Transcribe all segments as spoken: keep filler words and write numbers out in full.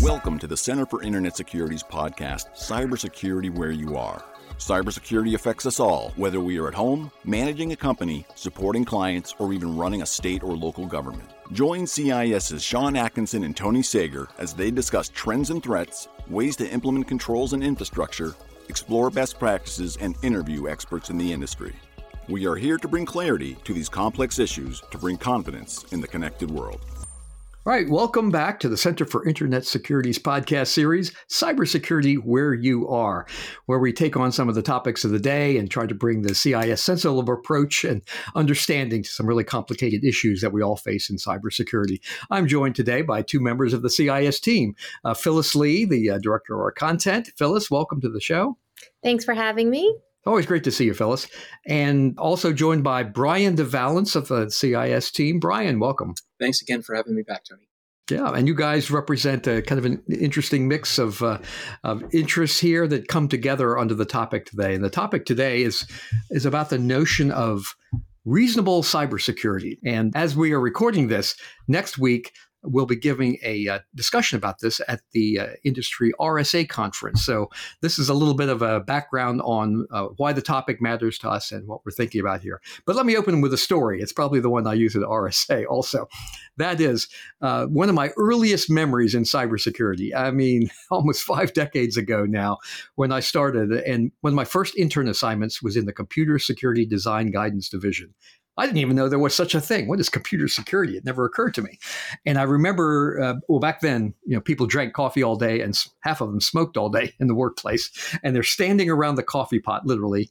Welcome to the Center for Internet Security's podcast, Cybersecurity Where You Are. Cybersecurity affects us all, whether we are at home, managing a company, supporting clients, or even running a state or local government. Join CIS's Sean Atkinson and Tony Sager as they discuss trends and threats, ways to implement controls and infrastructure, explore best practices, and interview experts in the industry. We are here to bring clarity to these complex issues to bring confidence in the connected world. All right, welcome back to the Center for Internet Security's podcast series, Cybersecurity Where You Are, where we take on some of the topics of the day and try to bring the C I S sensitive approach and understanding to some really complicated issues that we all face in cybersecurity. I'm joined today by two members of the C I S team, uh, Phyllis Lee, the uh, director of our content. Phyllis, welcome to the show. Thanks for having me. Always great to see you, Phyllis. And also joined by Brian DeValence of the C I S team. Brian, welcome. Thanks again for having me back, Tony. Yeah, and you guys represent a kind of an interesting mix of, uh, of interests here that come together under the topic today. And the topic today is is about the notion of reasonable cybersecurity. And as we are recording this, next week, we'll be giving a uh, discussion about this at the uh, industry R S A conference. So this is a little bit of a background on uh, why the topic matters to us and what we're thinking about here. But let me open with a story. It's probably the one I use at R S A also. That is uh, one of my earliest memories in cybersecurity. I mean, almost five decades ago now when I started. And one of my first intern assignments was in the Computer Security Design Guidance Division. I didn't even know there was such a thing. What is computer security? It never occurred to me. And I remember, uh, well, back then, you know, people drank coffee all day and half of them smoked all day in the workplace. And they're standing around the coffee pot, literally.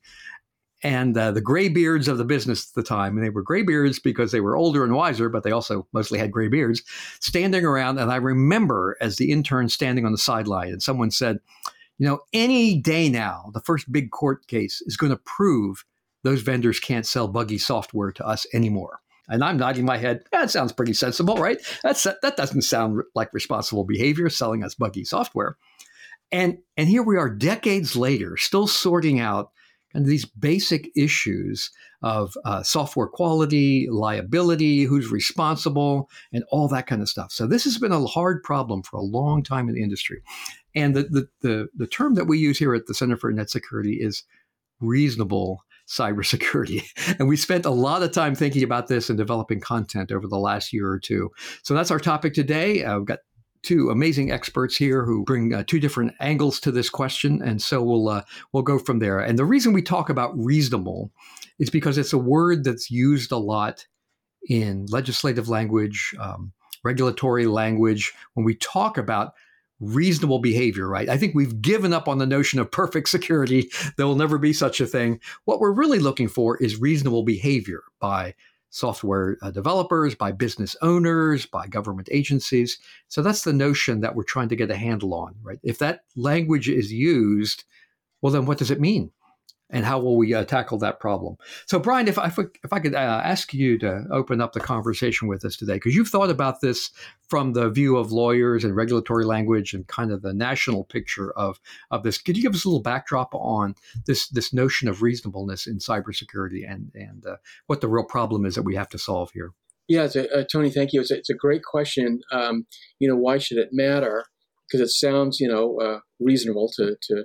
And uh, the gray beards of the business at the time, and they were gray beards because they were older and wiser, but they also mostly had gray beards, standing around. And I remember as the intern standing on the sideline and someone said, you know, any day now, the first big court case is going to prove those vendors can't sell buggy software to us anymore. And I'm nodding my head. That sounds pretty sensible, right? That's that doesn't sound like responsible behavior, selling us buggy software. And and here we are decades later, still sorting out kind of these basic issues of uh, software quality, liability, who's responsible, and all that kind of stuff. So this has been a hard problem for a long time in the industry. And the the the, the term that we use here at the Center for Net Security is reasonable cybersecurity. And we spent a lot of time thinking about this and developing content over the last year or two. So that's our topic today. Uh, we've got two amazing experts here who bring uh, two different angles to this question. And so we'll uh, we'll go from there. And the reason we talk about reasonable is because it's a word that's used a lot in legislative language, um, regulatory language, when we talk about reasonable behavior, right? I think we've given up on the notion of perfect security. There will never be such a thing. What we're really looking for is reasonable behavior by software uh, developers, by business owners, by government agencies. So that's the notion that we're trying to get a handle on, right? If that language is used, well, then what does it mean? And how will we uh, tackle that problem? So, Brian, if I, if I could uh, ask you to open up the conversation with us today, because you've thought about this from the view of lawyers and regulatory language and kind of the national picture of, of this. Could you give us a little backdrop on this this notion of reasonableness in cybersecurity and, and uh, what the real problem is that we have to solve here? Yeah, it's a, uh, Tony, thank you. It's a, it's a great question. Um, you know, why should it matter? Because it sounds, you know, uh, reasonable to to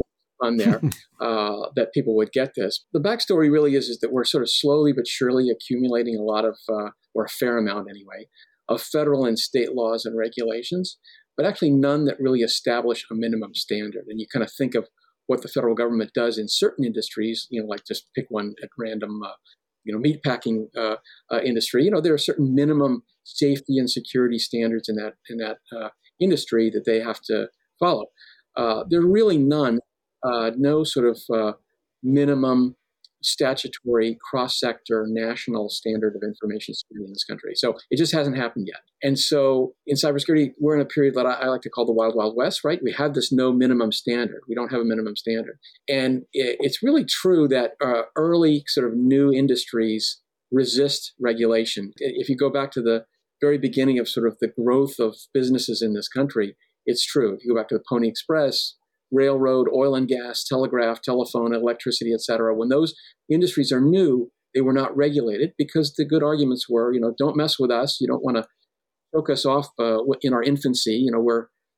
on there uh, that people would get this. The backstory really is, is that we're sort of slowly but surely accumulating a lot of, uh, or a fair amount anyway, of federal and state laws and regulations, but actually none that really establish a minimum standard. And you kind of think of what the federal government does in certain industries, you know, like just pick one at random, uh, you know, meatpacking uh, uh, industry. You know, there are certain minimum safety and security standards in that in that uh, industry that they have to follow. Uh, there are really none. Uh, no sort of uh, minimum statutory cross-sector national standard of information security in this country. So it just hasn't happened yet. And so in cybersecurity, we're in a period that I, I like to call the Wild Wild West, right? We have this no minimum standard. We don't have a minimum standard. And it, it's really true that uh, early sort of new industries resist regulation. If you go back to the very beginning of sort of the growth of businesses in this country, it's true. If you go back to the Pony Express, railroad, oil and gas, telegraph, telephone, electricity, et cetera. When those industries are new, they were not regulated because the good arguments were, you know, don't mess with us. You don't want to choke us off uh, in our infancy. You know, we're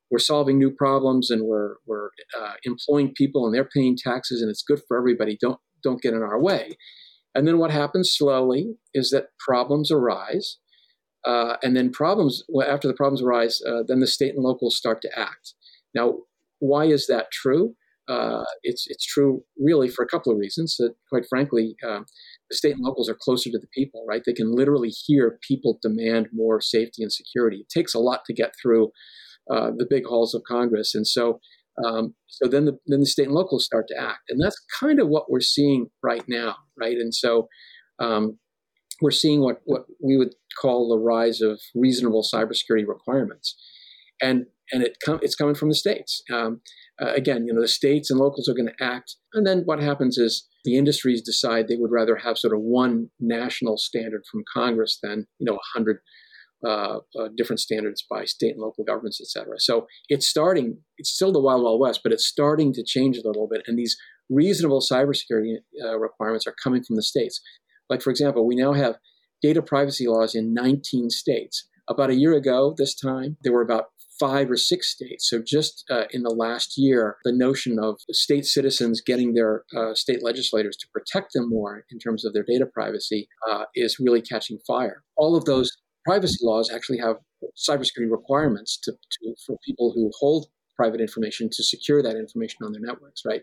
we're solving new problems and we're we're uh, employing people and they're paying taxes and it's good for everybody. Don't don't get in our way. And then what happens slowly is that problems arise. Uh, and then problems, well, after the problems arise, uh, then the state and locals start to act. Now, why is that true? Uh, it's it's true really for a couple of reasons. That, quite frankly, uh, the state and locals are closer to the people, right? They can literally hear people demand more safety and security. It takes a lot to get through uh, the big halls of Congress, and so um, so then the then the state and locals start to act, and that's kind of what we're seeing right now, right? And so um, we're seeing what what we would call the rise of reasonable cybersecurity requirements, and and it com- it's coming from the states. Um, uh, again, you know, the states and locals are going to act, and then what happens is the industries decide they would rather have sort of one national standard from Congress than you know a hundred uh, uh, different standards by state and local governments, et cetera. So it's starting. It's still the wild, wild west, but it's starting to change a little bit, and these reasonable cybersecurity uh, requirements are coming from the states. Like, for example, we now have data privacy laws in nineteen states. About a year ago, this time, there were about five or six states. So just uh, in the last year, the notion of state citizens getting their uh, state legislators to protect them more in terms of their data privacy uh, is really catching fire. All of those privacy laws actually have cybersecurity requirements to, to for people who hold private information to secure that information on their networks, right?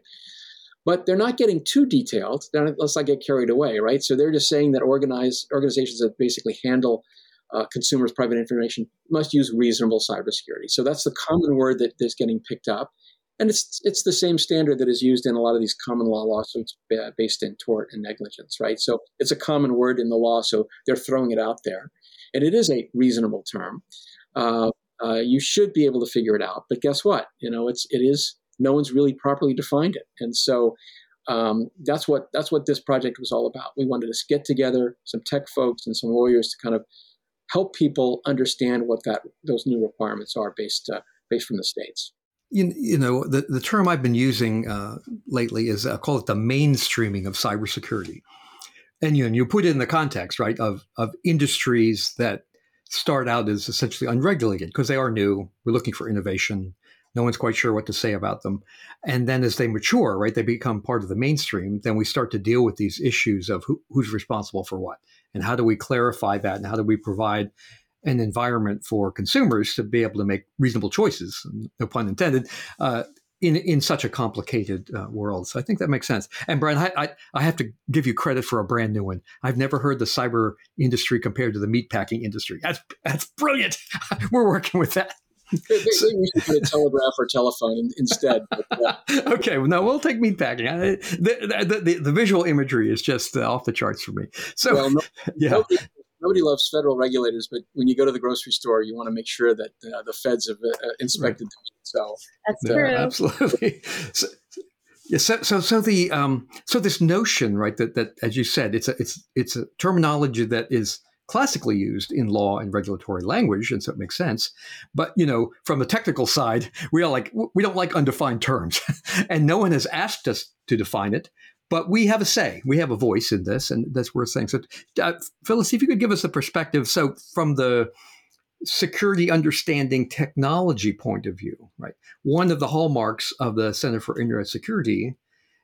But they're not getting too detailed. Let's not get carried away, right? So they're just saying that organized organizations that basically handle uh, consumers' private information must use reasonable cybersecurity. So that's the common word that is getting picked up, and it's it's the same standard that is used in a lot of these common law lawsuits based in tort and negligence, right? So it's a common word in the law, so they're throwing it out there, and it is a reasonable term. Uh, uh, you should be able to figure it out, but guess what? You know, it's it is. No one's really properly defined it, and so um, that's what that's what this project was all about. We wanted to get together some tech folks and some lawyers to kind of help people understand what that those new requirements are based uh, based from the states. You, you know, the, the term I've been using uh, lately is uh, call it the mainstreaming of cybersecurity, and you know, you put it in the context, right, of of industries that start out as essentially unregulated because they are new. We're looking for innovation. No one's quite sure what to say about them. And then as they mature, right, they become part of the mainstream, then we start to deal with these issues of who, who's responsible for what. And how do we clarify that? And how do we provide an environment for consumers to be able to make reasonable choices, no pun intended, uh, in, in such a complicated uh, world. So I think that makes sense. And Brian, I, I, I have to give you credit for a brand new one. I've never heard the cyber industry compared to the meatpacking industry. That's, that's brilliant. We're working with that. Maybe we should put a telegraph or telephone in, instead. But, uh, okay, well, no, we'll take meatpacking. I, the, the, the, the visual imagery is just uh, off the charts for me. So, well, no, yeah. Nobody, nobody loves federal regulators, but when you go to the grocery store, you want to make sure that uh, the feds have uh, inspected right. the meat. So that's no, true. Absolutely. So, yeah, so, so, so the um, so this notion, right, that that as you said, it's a it's it's a terminology that is classically used in law and regulatory language, and so it makes sense. But you know, from the technical side, we are like we don't like undefined terms, and no one has asked us to define it. But we have a say, we have a voice in this, and that's worth saying. So, uh, Phyllis, if you could give us a perspective. So, from the security understanding technology point of view, right? One of the hallmarks of the Center for Internet Security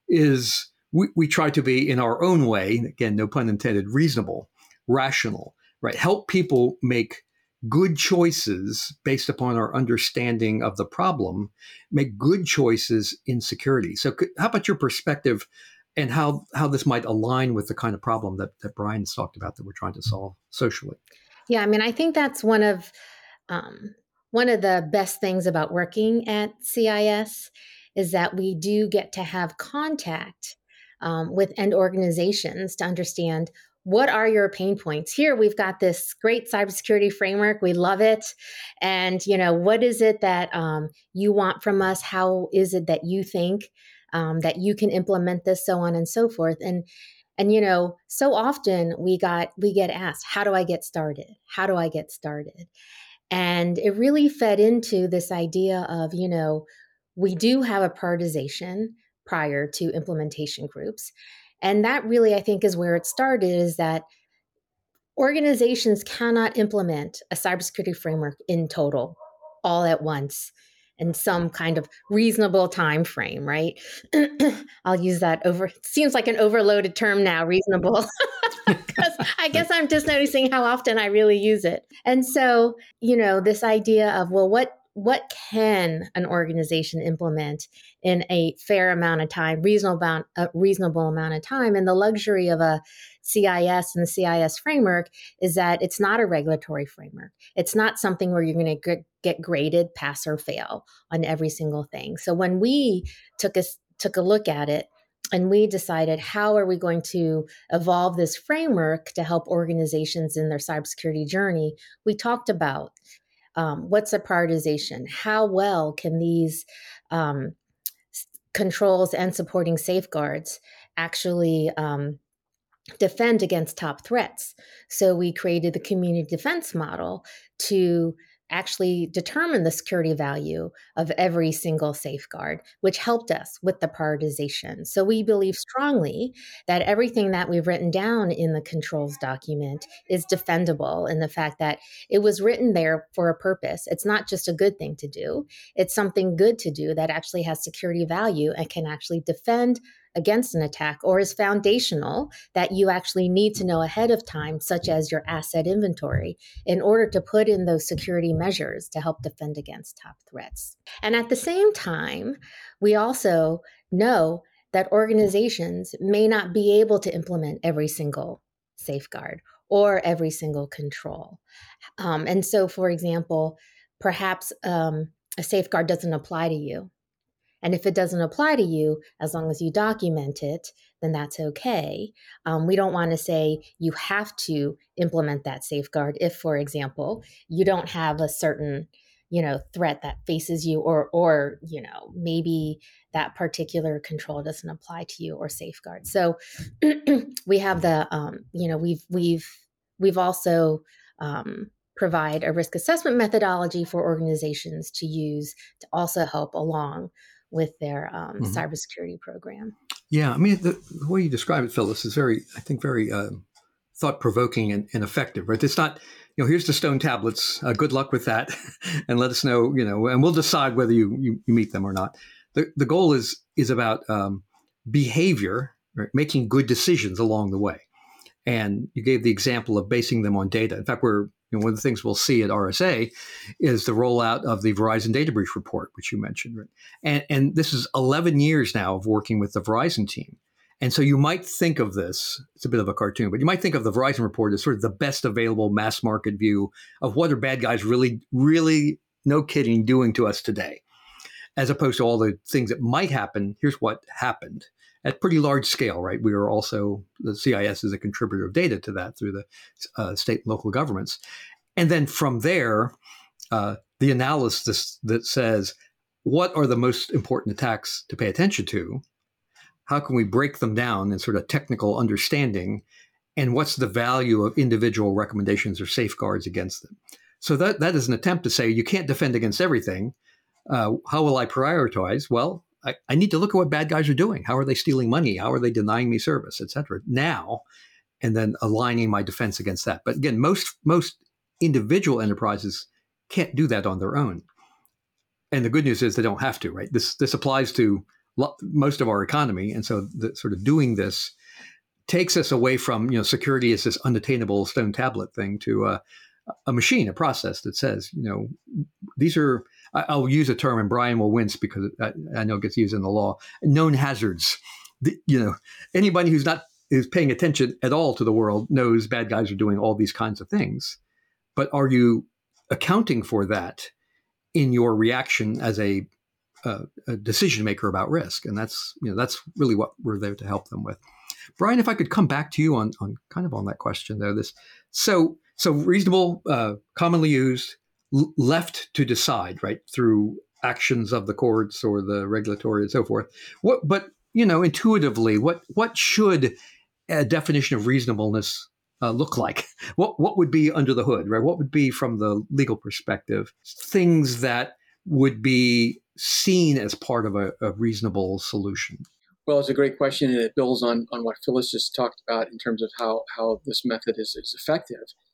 is we, we try to be, in our own way, again, no pun intended, reasonable, rational, right? Help people make good choices based upon our understanding of the problem, make good choices in security. So could, how about your perspective and how, how this might align with the kind of problem that, that Brian's talked about that we're trying to solve socially? Yeah, I mean, I think that's one of um, one of the best things about working at C I S is that we do get to have contact um, with end organizations to understand what are your pain points. Here, we've got this great cybersecurity framework. We love it. And, you know, what is it that um, you want from us? How is it that you think um, that you can implement this, so on and so forth? And And, you know, so often we got, we get asked, how do I get started? How do I get started? And it really fed into this idea of, you know, we do have a prioritization prior to implementation groups. And that really, I think, is where it started, is that organizations cannot implement a cybersecurity framework in total all at once. in some kind of reasonable time frame, right? I'll use that over, it seems like an overloaded term now, reasonable, because I guess I'm just noticing how often I really use it. And so, you know, this idea of, well, what what can an organization implement in a fair amount of time, reasonable amount, a reasonable amount of time? And the luxury of a C I S and the C I S framework is that it's not a regulatory framework. It's not something where you're going to get, get graded, pass or fail on every single thing. So when we took a, took a look at it, and we decided, how are we going to evolve this framework to help organizations in their cybersecurity journey? We talked about um, what's a prioritization? How well can these um, controls and supporting safeguards actually um, defend against top threats? So we created the community defense model to actually determine the security value of every single safeguard, which helped us with the prioritization. So we believe strongly that everything that we've written down in the controls document is defendable in the fact that it was written there for a purpose. It's not just a good thing to do. It's something good to do that actually has security value and can actually defend against an attack, or is foundational that you actually need to know ahead of time, such as your asset inventory, in order to put in those security measures to help defend against top threats. And at the same time, we also know that organizations may not be able to implement every single safeguard or every single control. Um, and so, for example, perhaps um, a safeguard doesn't apply to you. And if it doesn't apply to you, as long as you document it, then that's okay. Um, we don't want to say you have to implement that safeguard if, for example, you don't have a certain, you know, threat that faces you, or, or, you know, maybe that particular control doesn't apply to you or safeguard. So we have the, um, you know, we've we've we've also um, provide a risk assessment methodology for organizations to use to also help along with their um, mm-hmm. cybersecurity program. Yeah, I mean, the, the way you describe it, Phyllis, is very, I think, very uh, thought-provoking and, and effective, right? It's not, you know, here's the stone tablets, uh, good luck with that, and let us know, you know, and we'll decide whether you, you, you meet them or not. The, the goal is is about um, behavior, right? Making good decisions along the way. And you gave the example of basing them on data. In fact, we're you know, one of the things we'll see at R S A is the rollout of the Verizon Data Breach Report, which you mentioned. Right? And, and this is eleven years now of working with the Verizon team. And so you might think of this, it's a bit of a cartoon, but you might think of the Verizon report as sort of the best available mass market view of what are bad guys really, really, no kidding, doing to us today, as opposed to all the things that might happen. Here's what happened. At pretty large scale, right? We are also, the C I S is a contributor of data to that through the uh, state and local governments. And then from there, uh, the analysis that says, what are the most important attacks to pay attention to? How can we break them down in sort of technical understanding? And what's the value of individual recommendations or safeguards against them? So that, that is an attempt to say, you can't defend against everything. Uh, how will I prioritize? Well, I, I need to look at what bad guys are doing. How are they stealing money? How are they denying me service, et cetera, now, and then aligning my defense against that. But again, most most individual enterprises can't do that on their own. And the good news is they don't have to, right? This this applies to lo- most of our economy. And so the, sort of doing this takes us away from, you know, security is this unattainable stone tablet thing to uh, a machine, a process that says, you know, these are, I'll use a term and Brian will wince because I, I know it gets used in the law, known hazards. The, you know, anybody who's not is paying attention at all to the world knows bad guys are doing all these kinds of things. But are you accounting for that in your reaction as a, uh, a decision maker about risk? And that's, you know, that's really what we're there to help them with. Brian, if I could come back to you on, on kind of on that question there, this, so, so reasonable, uh, commonly used, left to decide, right, through actions of the courts or the regulatory and so forth. What, but you know, intuitively, what what should a definition of reasonableness uh, look like? What what would be under the hood, right? What would be from the legal perspective things that would be seen as part of a, a reasonable solution? Well, it's a great question, and it builds on on what Phyllis just talked about in terms of how how this method is is effective.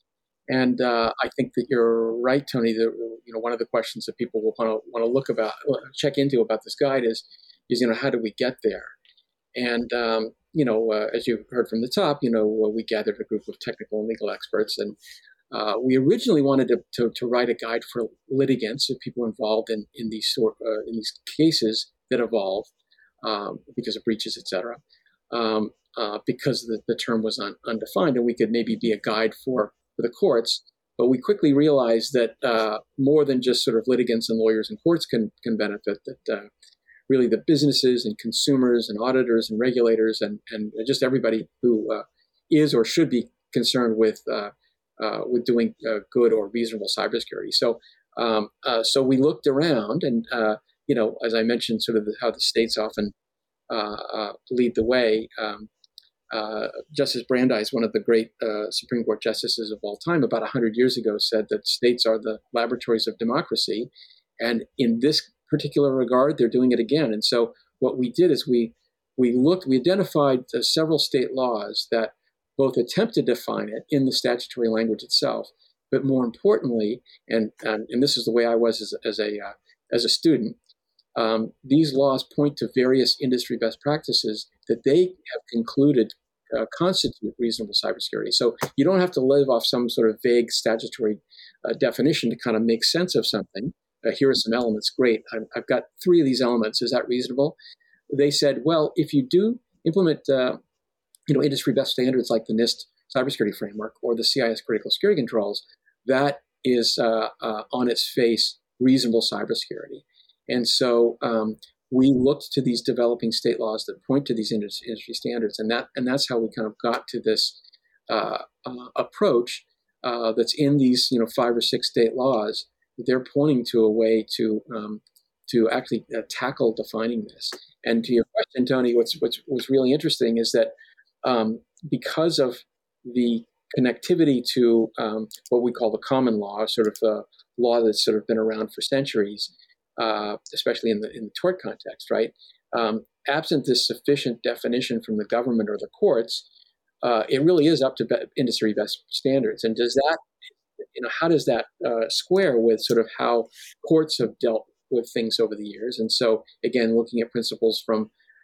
And uh, I think that you're right, Tony. That, you know, one of the questions that people will want to want to look about, check into about this guide is, is you know, how do we get there? And um, you know, uh, as you heard from the top, you know, we gathered a group of technical and legal experts, and uh, we originally wanted to, to to write a guide for litigants, so people involved in in these sort uh, in these cases that evolve um, because of breaches, et cetera. Um, uh, because the, the term was un, undefined, and we could maybe be a guide for. for the courts, but we quickly realized that uh, more than just sort of litigants and lawyers and courts can can benefit, that uh, really the businesses and consumers and auditors and regulators and, and just everybody who uh, is or should be concerned with uh, uh, with doing uh, good or reasonable cybersecurity. So um, uh, so we looked around and, uh, you know, as I mentioned, sort of the, how the states often uh, uh, lead the way. Um, Uh, Justice Brandeis, one of the great uh, Supreme Court justices of all time, about one hundred years ago said that states are the laboratories of democracy. And in this particular regard, they're doing it again. And so what we did is we we looked, we identified uh, several state laws that both attempt to define it in the statutory language itself, but more importantly, and and, and this is the way I was as, as a uh, as a student, um, these laws point to various industry best practices that they have concluded uh, constitute reasonable cybersecurity. So you don't have to live off some sort of vague statutory uh, definition to kind of make sense of something. Uh, here are some elements. Great. I've, I've got three of these elements. Is that reasonable? They said, well, if you do implement, uh, you know, industry best standards like the NIST cybersecurity framework or the C I S critical security controls, that is uh, uh, on its face reasonable cybersecurity. And so um, we looked to these developing state laws that point to these industry standards, and that and that's how we kind of got to this uh, uh, approach uh, that's in these, you know, five or six state laws. They're pointing to a way to um, to actually uh, tackle defining this. And to your question, Tony, what's what's what's really interesting is that um, because of the connectivity to um, what we call the common law, sort of the law that's sort of been around for centuries. Uh, especially in the in the tort context, right? Um, absent this sufficient definition from the government or the courts, uh, it really is up to be- industry best standards. And does that, you know, how does that uh, square with sort of how courts have dealt with things over the years? And so, again, looking at principles from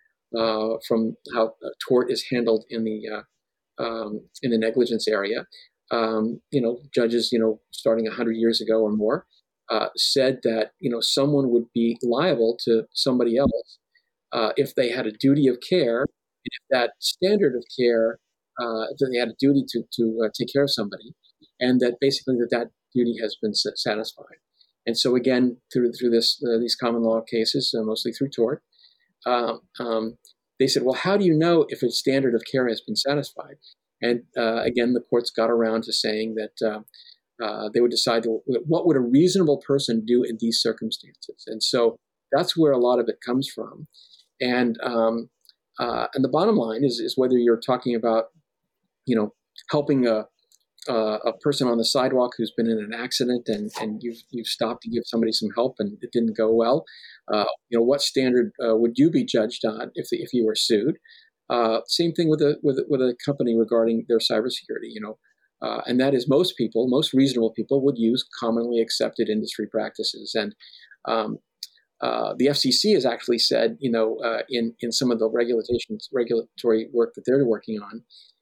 uh, from how uh, tort is handled in the uh, um, in the negligence area, um, you know, judges, you know, starting a hundred years ago or more. Uh, said that, you know, someone would be liable to somebody else uh, if they had a duty of care, and if that standard of care, uh, that they had a duty to to uh, take care of somebody, and that basically that that duty has been satisfied. And so again, through through this uh, these common law cases, uh, mostly through tort, um, um, they said, well, how do you know if a standard of care has been satisfied? And uh, again, the courts got around to saying that. Uh, Uh, they would decide what would a reasonable person do in these circumstances, and so that's where a lot of it comes from. And um, uh, and the bottom line is is whether you're talking about, you know, helping a uh, a person on the sidewalk who's been in an accident and and you've you've stopped to give somebody some help and it didn't go well. Uh, you know, what standard uh, would you be judged on if the, if you were sued? Uh, same thing with a with with a company regarding their cybersecurity. You know. Uh, and that is most people, most reasonable people would use commonly accepted industry practices. And um, uh, the F C C has actually said, you know, uh, in, in some of the regulations, regulatory work that they're working on,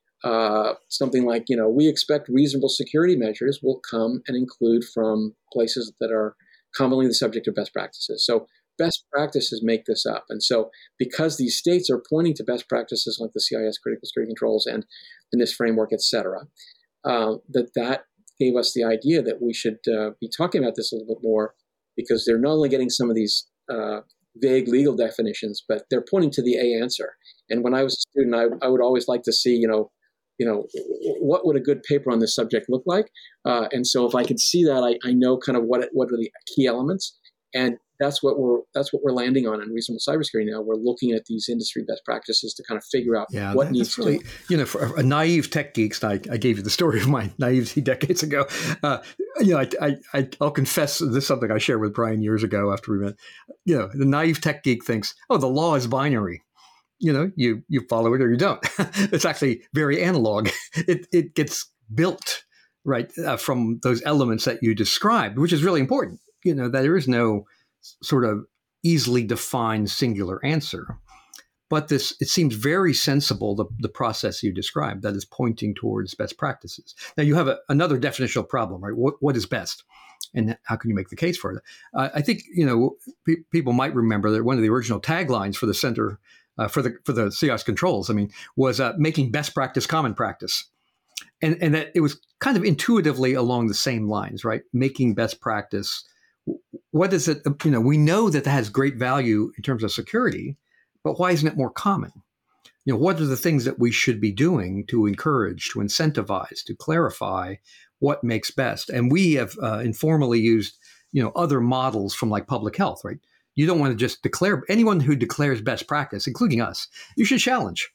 uh, something like, you know, we expect reasonable security measures will come and include from places that are commonly the subject of best practices. So best practices make this up. And so because these states are pointing to best practices like the C I S critical security controls and the NIST framework, et cetera, Uh, that that gave us the idea that we should uh, be talking about this a little bit more, because they're not only getting some of these uh, vague legal definitions, but they're pointing to the A answer. And when I was a student, I, I would always like to see, you know, you know, what would a good paper on this subject look like? Uh, and so if I could see that, I, I know kind of what what are the key elements. And that's what we're that's what we're landing on in reasonable cybersecurity now. We're looking at these industry best practices to kind of figure out yeah, what needs really, to. You know, for a naive tech geeks, I, I gave you the story of my naivety decades ago. Uh, you know, I, I, I, I'll confess this is something I shared with Brian years ago after we met. You know, the naive tech geek thinks, oh, the law is binary. You know, you you follow it or you don't. It's actually very analog. It it gets built right, uh, from those elements that you described, which is really important. You know, that there is no sort of easily defined singular answer. But this, it seems very sensible, the, the process you described, that is pointing towards best practices. Now, you have a, another definitional problem, right? What, what is best? And how can you make the case for it? Uh, I think, you know, pe- people might remember that one of the original taglines for the center, uh, for the for the C I S controls, I mean, was uh, making best practice common practice. And, and that it was kind of intuitively along the same lines, right? Making best practice. What is it? You know, we know that that has great value in terms of security, but why isn't it more common? You know, what are the things that we should be doing to encourage, to incentivize, to clarify what makes best? And we have uh, informally used, you know, other models from like public health, right? You don't want to just declare, anyone who declares best practice, including us, you should challenge.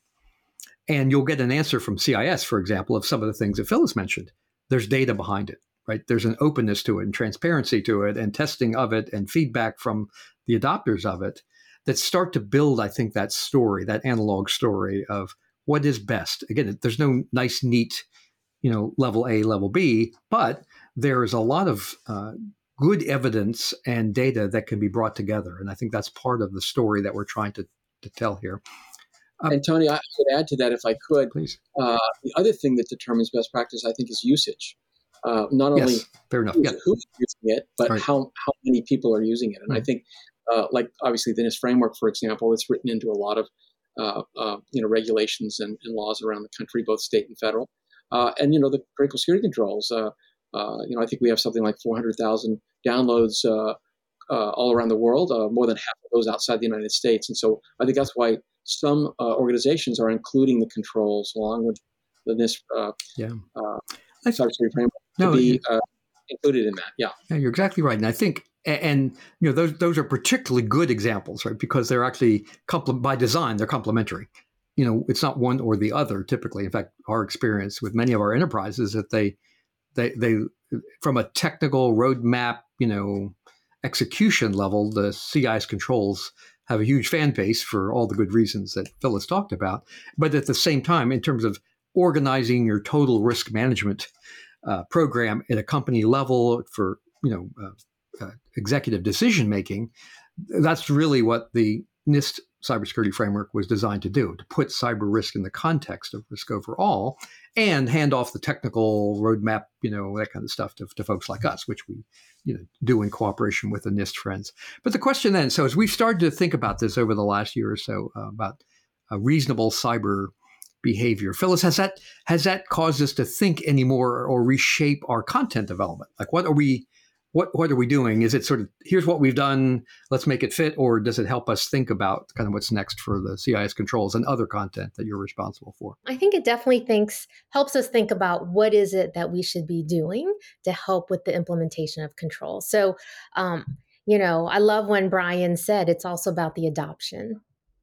And you'll get an answer from C I S, for example, of some of the things that Phyllis mentioned. There's data behind it, right? There's an openness to it and transparency to it and testing of it and feedback from the adopters of it that start to build, I think, that story, that analog story of what is best. Again, there's no nice, neat, you know, level A, level B, but there is a lot of uh, good evidence and data that can be brought together. And I think that's part of the story that we're trying to, to tell here. Um, and Tony, I would add to that, if I could, please. Uh, the other thing that determines best practice, I think, is usage. Uh, not only yes, fair enough. who's, Yeah. who's using it, but right. how, how many people are using it. And mm-hmm. I think, uh, like obviously the NIST framework, for example, it's written into a lot of uh, uh, you know regulations and, and laws around the country, both state and federal. Uh, and you know the critical security controls. Uh, uh, you know, I think we have something like four hundred thousand downloads uh, uh, all around the world. Uh, more than half of those outside the United States. And so I think that's why some uh, organizations are including the controls along with the NIST uh, yeah. uh, cybersecurity framework no, to be uh, included in that. Yeah. Yeah, you're exactly right. And I think, and you know, those those are particularly good examples, right? Because they're actually compl- by design, they're complementary. You know, it's not one or the other typically. In fact, our experience with many of our enterprises that they, they, they, from a technical roadmap, you know, execution level, the C I S controls have a huge fan base for all the good reasons that Phyllis talked about. But at the same time, in terms of organizing your total risk management uh, program at a company level for, you know, uh, uh, executive decision making, that's really what the NIST cybersecurity framework was designed to do, to put cyber risk in the context of risk overall and hand off the technical roadmap, you know, that kind of stuff to, to folks like us, which we, you know, do in cooperation with the NIST friends. But the question then, so as we've started to think about this over the last year or so, uh, about a reasonable cyber behavior, Phyllis, has that has that caused us to think anymore or reshape our content development? Like, what are we, what what are we doing? Is it sort of, here's what we've done, let's make it fit, or does it help us think about kind of what's next for the C I S controls and other content that you're responsible for? I think it definitely thinks helps us think about what is it that we should be doing to help with the implementation of controls. So, um, you know, I love when Brian said it's also about the adoption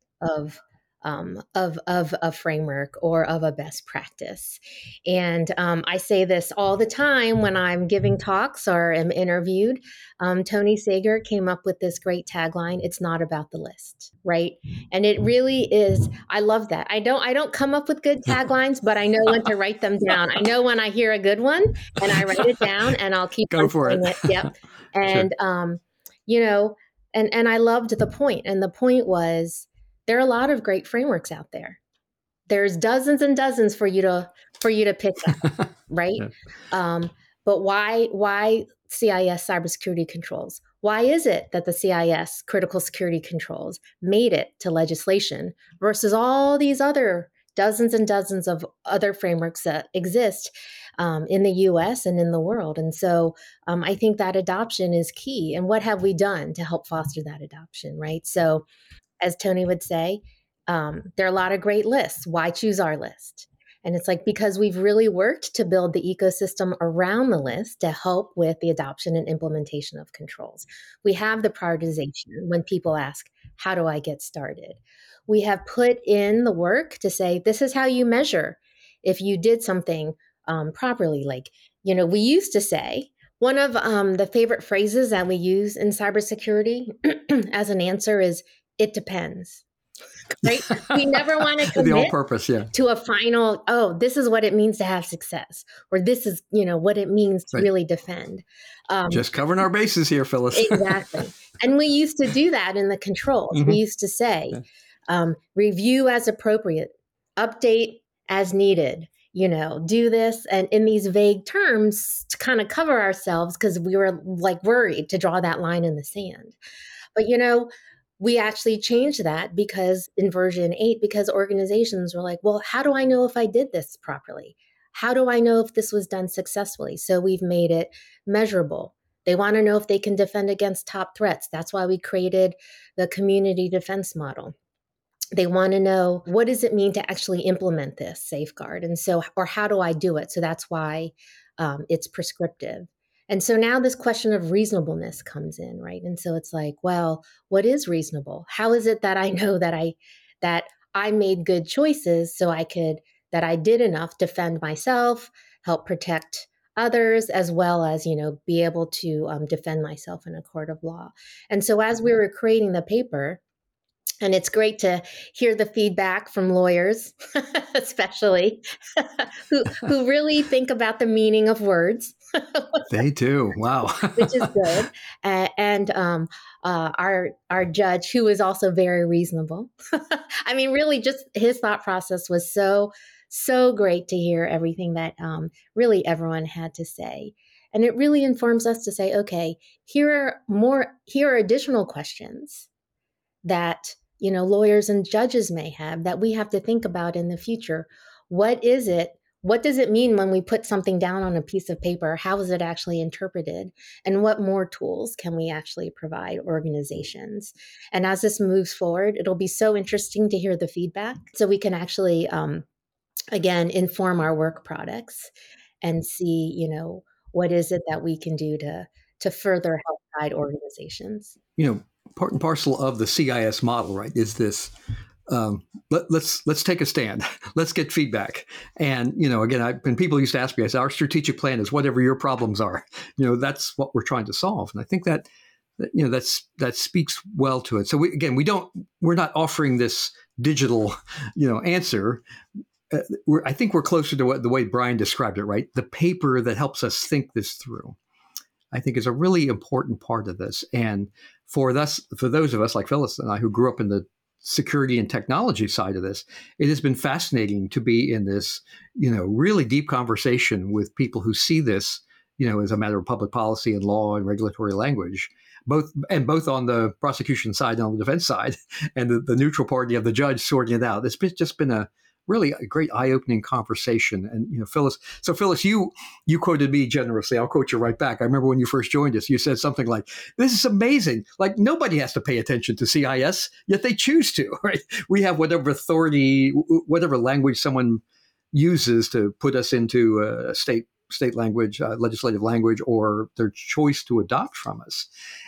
of Um, of of a framework or of a best practice. And um, I say this all the time when I'm giving talks or am interviewed. Um, Tony Sager came up with this great tagline, "It's not about the list," right? And it really is. I love that. I don't I don't come up with good taglines, but I know when to write them down. I know when I hear a good one and I write it down and I'll keep Go for it. it. Yep. And, sure. um, you know, and, and I loved the point. And the point was, there are a lot of great frameworks out there. There's dozens and dozens for you to for you to pick up, right? Yeah. Um, but why why C I S cybersecurity controls? Why is it that the C I S critical security controls made it to legislation versus all these other dozens and dozens of other frameworks that exist um, in the U S and in the world? And so um, I think that adoption is key. And what have we done to help foster that adoption, right? So, as Tony would say, um, there are a lot of great lists. Why choose our list? And it's like, because we've really worked to build the ecosystem around the list to help with the adoption and implementation of controls. We have the prioritization when people ask, how do I get started? We have put in the work to say, this is how you measure if you did something um, properly. Like, you know, we used to say, one of um, the favorite phrases that we use in cybersecurity as an answer is, it depends. right? We never want to the commit all-purpose, yeah. to a final, oh, this is what it means to have success, or this is, you know, what it means to right. really defend. Um, Just covering our bases here, Phyllis. Exactly. And we used to do that in the controls. Mm-hmm. We used to say, yeah. um, review as appropriate, update as needed, you know, do this. And in these vague terms to kind of cover ourselves because we were like worried to draw that line in the sand. But, you know, we actually changed that because in version eight, because organizations were like, well, how do I know if I did this properly? How do I know if this was done successfully? So we've made it measurable. They want to know if they can defend against top threats. That's why we created the community defense model. They want to know, what does it mean to actually implement this safeguard? And so, or how do I do it? So that's why um, it's prescriptive. And so now this question of reasonableness comes in, right? And so it's like, well, what is reasonable? How is it that I know that I that I made good choices so I could, that I did enough defend myself, help protect others, as well as, you know, be able to um, defend myself in a court of law. And so as we were creating the paper, and it's great to hear the feedback from lawyers, especially, who who really think about the meaning of words. They do. Wow. Which is good. Uh, and um, uh, our our judge, who is also very reasonable. I mean, really just his thought process was so, so great to hear everything that um, really everyone had to say. And it really informs us to say, okay, here are more, here are additional questions that, you know, lawyers and judges may have that we have to think about in the future. What is it? What does it mean when we put something down on a piece of paper? How is it actually interpreted? And what more tools can we actually provide organizations? And as this moves forward, it'll be so interesting to hear the feedback so we can actually, um, again, inform our work products and see, you know, what is it that we can do to, to further help guide organizations. You know, part and parcel of the C I S model, right, is this, um, let, let's let's take a stand. Let's get feedback. And, you know, again, I, when people used to ask me, I said, our strategic plan is whatever your problems are. You know, that's what we're trying to solve. And I think that, that you know, that's that speaks well to it. So, we, again, we don't, we're not offering this digital, you know, answer. Uh, we're, I think we're closer to what the way Brian described it, right? The paper that helps us think this through, I think, is a really important part of this. And for us, for those of us like Phyllis and I who grew up in the security and technology side of this, it has been fascinating to be in this, you know, really deep conversation with people who see this, you know, as a matter of public policy and law and regulatory language, both and both on the prosecution side and on the defense side, and the, the neutral party of the judge sorting it out. It's been, just been a really a great eye-opening conversation. And, you know, Phyllis, so Phyllis, you you quoted me generously. I'll quote you right back. I remember when you first joined us, you said something like, this is amazing. Like, nobody has to pay attention to C I S, yet they choose to, right? We have whatever authority, whatever language someone uses to put us into a state state language, uh, legislative language, or their choice to adopt from us.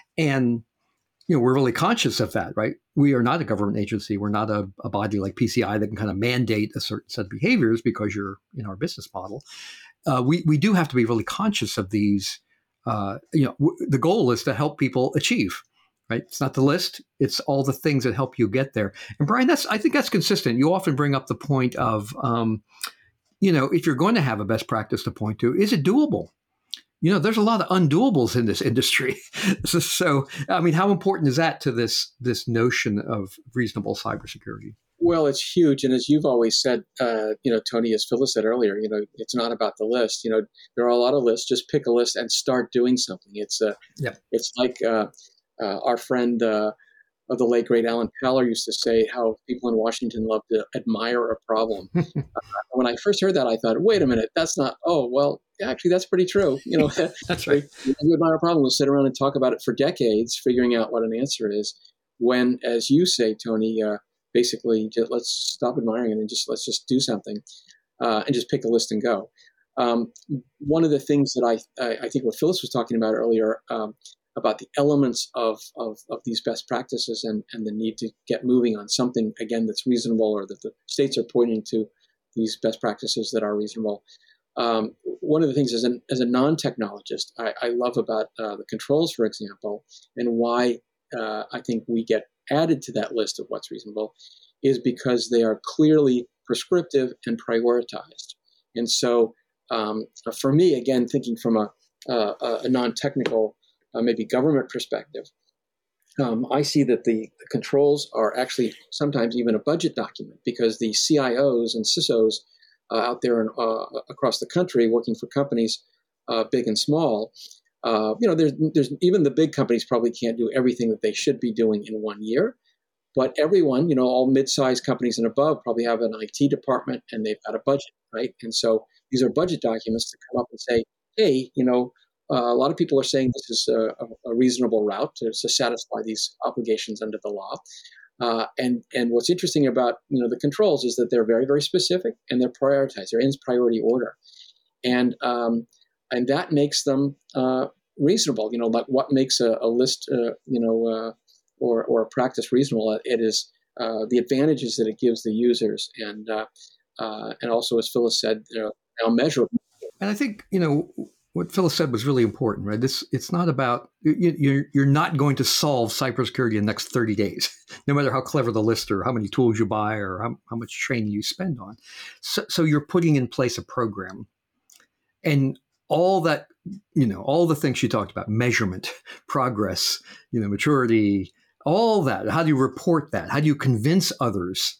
And you know, we're really conscious of that, right? We are not a government agency. We're not a, a body like P C I that can kind of mandate a certain set of behaviors because you're in our business model. Uh, we we do have to be really conscious of these. Uh, you know, w- the goal is to help people achieve, right? It's not the list; it's all the things that help you get there. And Brian, that's I think that's consistent. You often bring up the point of, um, you know, if you're going to have a best practice to point to, is it doable? You know, there's a lot of undoables in this industry. so, so, I mean, how important is that to this this notion of reasonable cybersecurity? Well, it's huge. And as you've always said, uh, you know, Tony, as Phyllis said earlier, you know, it's not about the list. You know, there are a lot of lists. Just pick a list and start doing something. It's uh, yeah. It's like uh, uh, our friend uh, of the late, great Alan Fowler used to say how people in Washington love to admire a problem. uh, when I first heard that, I thought, wait a minute, that's not, oh, well, actually, that's pretty true. You know, that's right. You admire a problem, we'll sit around and talk about it for decades, figuring out what an answer is. When, as you say, Tony, uh, basically, just, let's stop admiring it and just let's just do something uh, and just pick a list and go. Um, one of the things that I, I, I think what Phyllis was talking about earlier um, about the elements of, of, of these best practices and, and the need to get moving on something, again, that's reasonable, or that the states are pointing to these best practices that are reasonable. Um, one of the things as an as a non-technologist, I, I love about uh, the controls, for example, and why uh, I think we get added to that list of what's reasonable is because they are clearly prescriptive and prioritized. And so um, for me, again, thinking from a, a, a non-technical, uh, maybe government perspective, um, I see that the, the controls are actually sometimes even a budget document, because the C I Os and C I S Os uh, out there in, uh, across the country working for companies, uh, big and small, uh, you know, there's, there's even the big companies probably can't do everything that they should be doing in one year. But everyone, you know, all mid-sized companies and above probably have an I T department and they've got a budget, right? And so these are budget documents to come up and say, hey, you know, uh, a lot of people are saying this is a, a reasonable route to, to satisfy these obligations under the law. Uh, and and what's interesting about, you know, the controls is that they're very, very specific and they're prioritized. They're in priority order. And um, and that makes them uh, reasonable. You know, like what makes a, a list, uh, you know, uh, or or a practice reasonable? It is uh, the advantages that it gives the users, and uh, uh, and also, as Phyllis said, you know, now measurable. And I think, you know, what Phyllis said was really important, right? This it's not about you, you're you're not going to solve cybersecurity in the next thirty days, no matter how clever the list or how many tools you buy or how, how much training you spend on. So, so you're putting in place a program, and all that, you know, all the things she talked about, measurement, progress, you know, maturity, all that. How do you report that? How do you convince others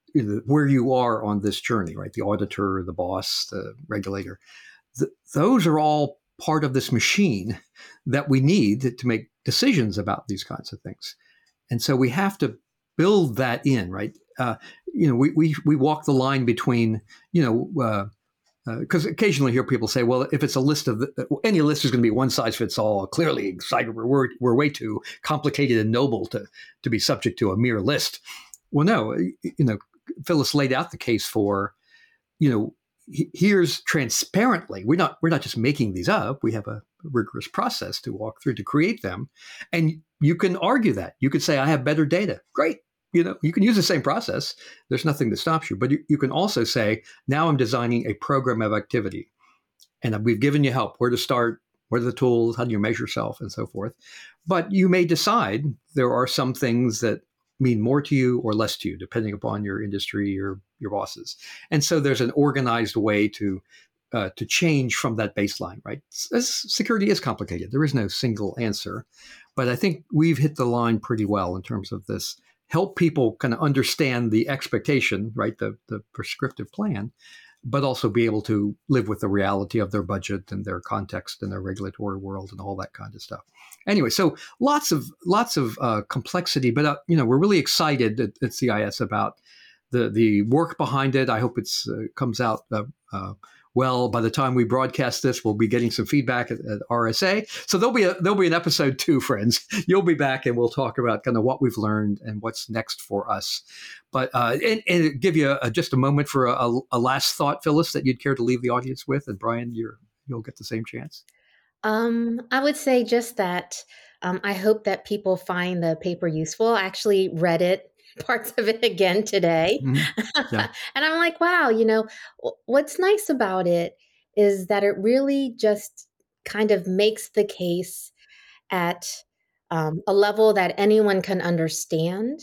where you are on this journey, right? The auditor, the boss, the regulator. Th- those are all part of this machine that we need to, to make decisions about these kinds of things. And so we have to build that in, right? Uh, you know, we, we, we walk the line between, you know, uh, because uh, occasionally hear people say, well, if it's a list of the, any list is going to be one size fits all. Clearly, cyber we're, we're way too complicated and noble to to be subject to a mere list. Well, no, you know, Phyllis laid out the case for, you know, here's transparently. We're not we're not just making these up. We have a rigorous process to walk through to create them, and you can argue that. You could say, I have better data. Great. You know, you can use the same process. There's nothing that stops you. But you, you can also say, now I'm designing a program of activity. And we've given you help, where to start, what are the tools, how do you measure yourself, and so forth. But you may decide there are some things that mean more to you or less to you, depending upon your industry or your bosses. And so there's an organized way to uh, to change from that baseline, right? As security is complicated. There is no single answer. But I think we've hit the line pretty well in terms of this. Help people kind of understand the expectation, right, the, the prescriptive plan, but also be able to live with the reality of their budget and their context and their regulatory world and all that kind of stuff. Anyway, so lots of lots of uh, complexity, but uh, you know, we're really excited at, at C I S about the the work behind it. I hope it's uh, comes out uh, uh, well. By the time we broadcast this, we'll be getting some feedback at, at R S A. So there'll be a, there'll be an episode two, friends. You'll be back, and we'll talk about kind of what we've learned and what's next for us. But uh, and, and give you a, just a moment for a, a last thought, Phyllis, that you'd care to leave the audience with, and Brian, you're you'll get the same chance. Um, I would say just that um, I hope that people find the paper useful. I actually read it, parts of it again today. Mm-hmm. Yeah. And I'm like, wow, you know, what's nice about it is that it really just kind of makes the case at um, a level that anyone can understand,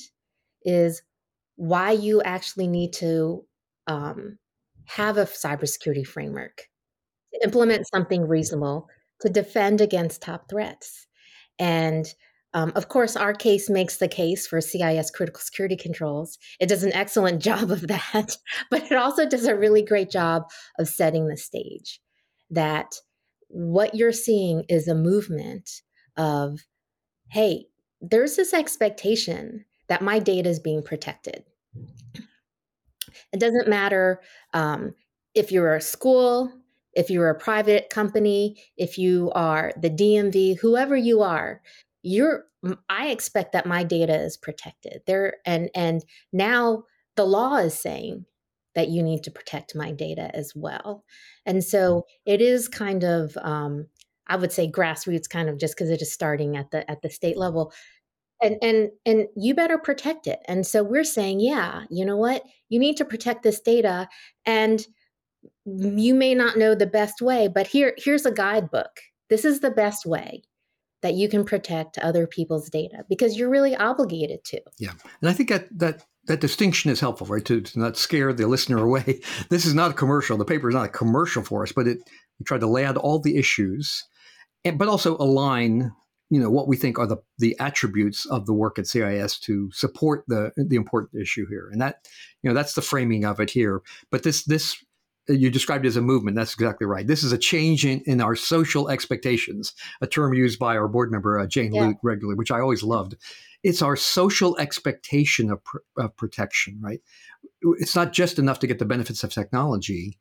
is why you actually need to um, have a cybersecurity framework to implement something reasonable to defend against top threats. And um, of course, our case makes the case for C I S critical security controls. It does an excellent job of that, but it also does a really great job of setting the stage that what you're seeing is a movement of, hey, there's this expectation that my data is being protected. It doesn't matter um, if you're a school, if you're a private company, if you are the D M V, whoever you are, you're, I expect that my data is protected there. And, and now the law is saying that you need to protect my data as well. And so it is kind of, um, I would say grassroots, kind of just because it is starting at the, at the state level. And, and, and you better protect it. And so we're saying, yeah, you know what? You need to protect this data. And you may not know the best way, but here, here's a guidebook. This is the best way that you can protect other people's data because you're really obligated to. Yeah. And I think that that that distinction is helpful, right? To, to not scare the listener away. This is not a commercial. The paper is not a commercial for us, but it we tried to lay out all the issues, and, but also align, you know, what we think are the, the attributes of the work at C I S to support the the important issue here. And that, you know, that's the framing of it here. But this this you described it as a movement. That's exactly right. This is a change in, in our social expectations, a term used by our board member, uh, Jane Yeah. Lute, regularly, which I always loved. It's our social expectation of, pr- of protection, right? It's not just enough to get the benefits of technology.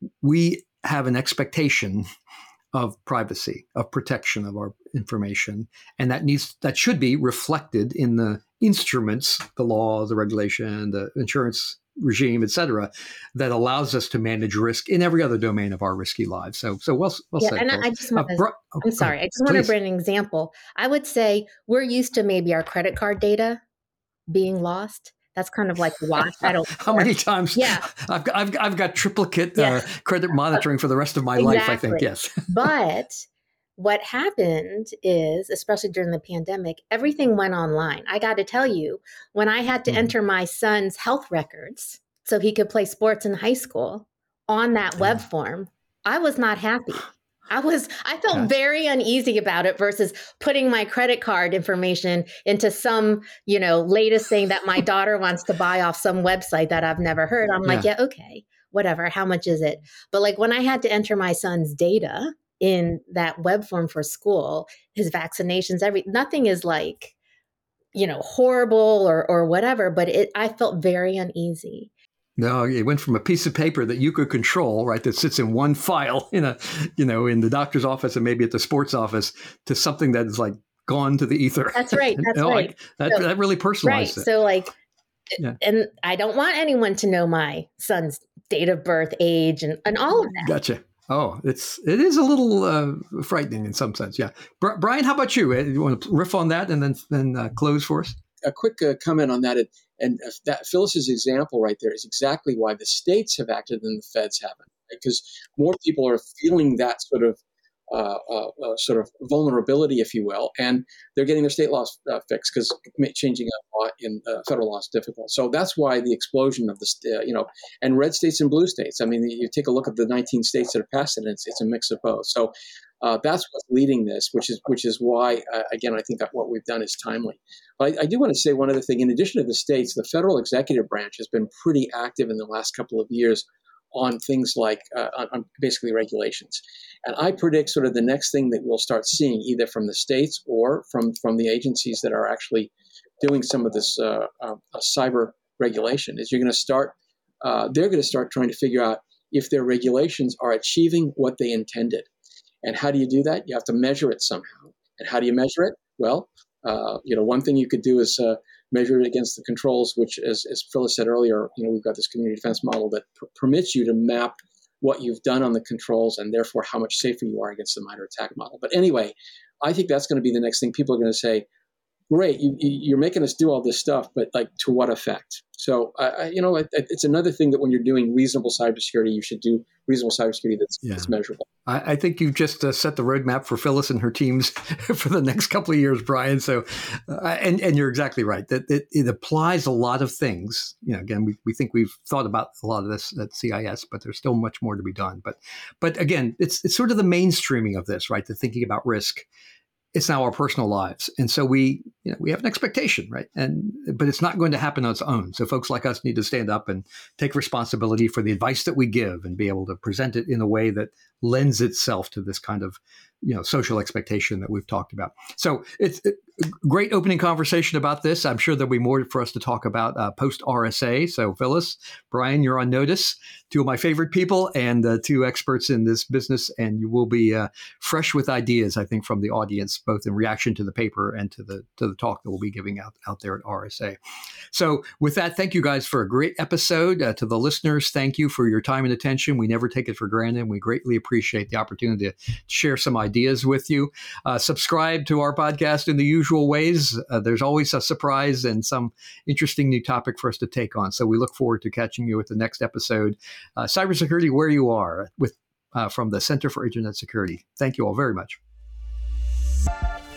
We have an expectation of privacy, of protection of our information, and that needs that should be reflected in the instruments, the law, the regulation, the insurance regime, et cetera, that allows us to manage risk in every other domain of our risky lives. So, so well, well Yeah, said. and I, Phyllis. I just want Uh, to, Bri- oh, I'm go sorry, ahead. I just want to Please. bring an example. I would say we're used to maybe our credit card data being lost. That's kind of like washed. I don't How care. many times? Yeah. I've got, I've, I've got triplicate Yeah. uh, credit monitoring for the rest of my life, I think. Exactly. Yes. But what happened is, especially during the pandemic, everything went online. I got to tell you, when I had to Mhm. enter my son's health records so he could play sports in high school on that web Yeah. form, I was not happy. I was, I felt Gotcha. very uneasy about it versus putting my credit card information into some, you know, latest thing that my daughter wants to buy off some website that I've never heard. I'm like, Yeah. yeah, okay, whatever. How much is it? But like when I had to enter my son's data in that web form for school, his vaccinations, every nothing is like, you know, horrible or or whatever, but it I felt very uneasy. No, it went from a piece of paper that you could control, right, that sits in one file in a, you know, in the doctor's office and maybe at the sports office, to something that is like gone to the ether. That's right. That's No, I- right. that, So- that really Right. personalized it. So like Yeah. and I don't want anyone to know my son's date of birth, age, and, and all of that. Gotcha. Oh, it's it is a little uh, frightening in some sense. Yeah, Bri- Brian, how about you? Uh, You want to riff on that and then then uh, close for us? A quick uh, comment on that, and uh, that Phyllis's example right there is exactly why the states have acted and the feds haven't, because more people are feeling that sort of uh, uh, uh, sort of vulnerability, if you will, and they're getting their state laws uh, fixed because changing a law in uh, federal law is difficult. So that's why the explosion of the uh, you know, and red states and blue states. I mean, you take a look at the nineteen states that have passed it, and it's, it's a mix of both. So. Uh, that's what's leading this, which is which is why, uh, again, I think that what we've done is timely. But I, I do want to say one other thing. In addition to the states, the federal executive branch has been pretty active in the last couple of years on things like uh, on, on basically regulations. And I predict sort of the next thing that we'll start seeing either from the states or from, from the agencies that are actually doing some of this uh, uh, uh, cyber regulation is you're going to start, uh, they're going to start trying to figure out if their regulations are achieving what they intended. And how do you do that? You have to measure it somehow. And how do you measure it? Well, uh, you know, one thing you could do is uh, measure it against the controls, which, as, as Phyllis said earlier, you know, we've got this community defense model that pr- permits you to map what you've done on the controls and therefore how much safer you are against the MITRE ATT&CK model. But anyway, I think that's going to be the next thing. People are going to say, great, you, you're making us do all this stuff, but like to what effect? So, uh, you know, it, it's another thing that when you're doing reasonable cybersecurity, you should do reasonable cybersecurity that's, Yeah. that's measurable. I, I think you've just uh, set the roadmap for Phyllis and her teams for the next couple of years, Brian. So, uh, and and you're exactly right that it, it applies a lot of things. You know, again, we, we think we've thought about a lot of this at C I S, but there's still much more to be done. But but again, it's it's sort of the mainstreaming of this, right? The thinking about risk. It's now our personal lives, and so we, you know, we have an expectation, right? And but it's not going to happen on its own. So folks like us need to stand up and take responsibility for the advice that we give, and be able to present it in a way that lends itself to this kind of, you know, social expectation that we've talked about. So it's a great opening conversation about this. I'm sure there'll be more for us to talk about uh, post R S A. So Phyllis, Brian, you're on notice. Two of my favorite people and uh, two experts in this business, and you will be uh, fresh with ideas, I think, from the audience, both in reaction to the paper and to the to the talk that we'll be giving out, out there at R S A. So with that, thank you guys for a great episode. Uh, to the listeners, thank you for your time and attention. We never take it for granted. We greatly appreciate the opportunity to share some ideas with you. Uh, subscribe to our podcast in the usual ways. Uh, there's always a surprise and some interesting new topic for us to take on. So we look forward to catching you at the next episode. Uh, cybersecurity, where you are, with uh, from the Center for Internet Security. Thank you all very much.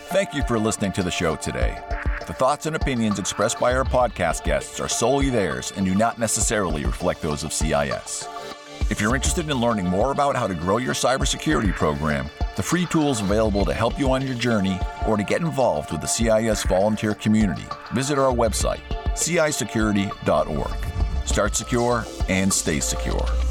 Thank you for listening to the show today. The thoughts and opinions expressed by our podcast guests are solely theirs and do not necessarily reflect those of C I S. If you're interested in learning more about how to grow your cybersecurity program, the free tools available to help you on your journey, or to get involved with the C I S volunteer community, visit our website, c i security dot org. Start secure and stay secure.